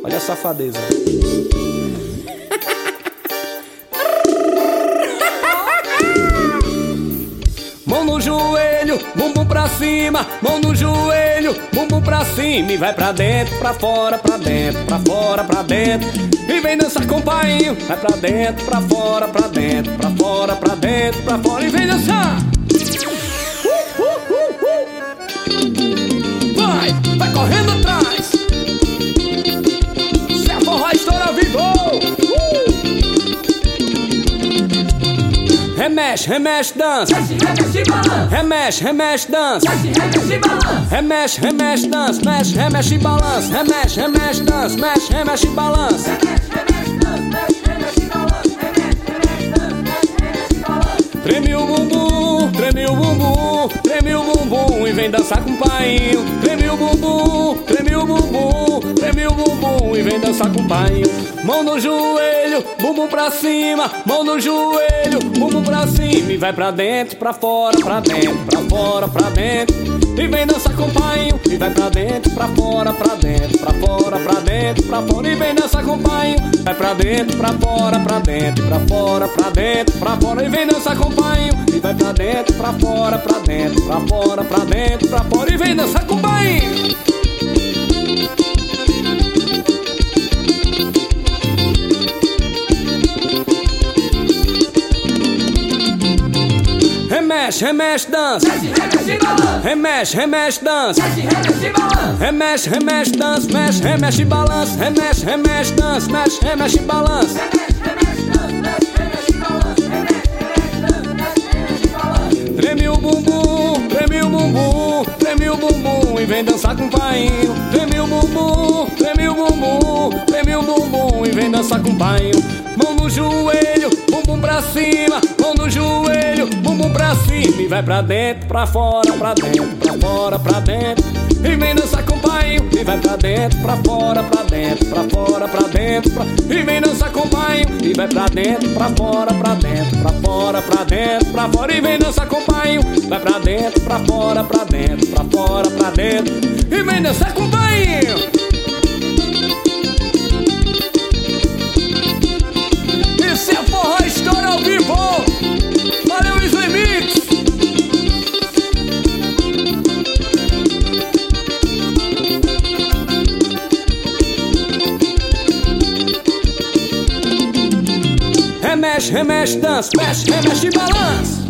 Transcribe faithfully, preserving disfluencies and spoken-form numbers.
Olha a safadeza. Mão no joelho, bumbum pra cima. Mão no joelho, bumbum pra cima. E vai pra dentro, pra fora, pra dentro, pra fora, pra dentro. E vem dançar com o painho. Vai pra dentro, pra fora, pra dentro, pra fora, pra dentro, pra fora. E vem dançar. uh, uh, uh, uh. Vai, vai correndo atrás. Se a forró estoura vivo. uh. Remexe, remexe, dança. Remexe, remexe, dança. Remexe, remexe, dança. Mexe, remexe e balança. Remexe, remexe, dança. Mexe, remexe e balança. Treme o bumbum, treme o bumbum, treme o bumbum e vem dançar com o painho. Treme o bumbum, treme o bumbum, treme o bumbum e vem dançar com o painho. Mão no joelho, bumbum pra cima. Mão no joelho, bumbum pra cima. E vai pra dentro, pra fora, pra dentro, pra fora, pra dentro. E vem dançar com o painho. E vai pra dentro, pra fora, pra dentro, pra fora, pra dentro, pra fora. E vem dançar com o painho. Vai pra dentro, pra fora, pra dentro, pra fora, pra dentro, pra fora. E vem dançar com o painho. E vai pra dentro, pra fora, pra dentro, pra fora, pra dentro, pra fora. E vem dançar com o painho. Remexe, remexe, dança. Remexe, remexe, dança. Remexe, remexe, dança. Mexe, remexe e balança. Remexe, remexe, dança. Mexe, remexe e balança. Treme o bumbum, treme o bumbum, treme o bumbum e vem dançar com o painho. Treme o bumbum, treme o bumbum, treme o bumbum e vem dançar com o painho. Mão no joelho, bumbum pra cima. Mão no joelho, bumbum pra cima. E vai pra dentro, pra fora, pra dentro, pra fora, pra dentro. E vem dançar com o painho. E vai pra dentro, pra fora, pra dentro, pra fora, pra dentro, pra... E vem dançar com o painho. E vai pra dentro, pra fora, pra dentro, pra fora, pra dentro, pra fora. E vem dançar com o painho. Vai pra dentro, pra fora, pra dentro, pra fora, pra dentro. E vem dançar com o painho. Esse é forró estoura ao vivo. Valeu, Isley Mix. Remexe, remexe, dança. Mexe, remexe e balança.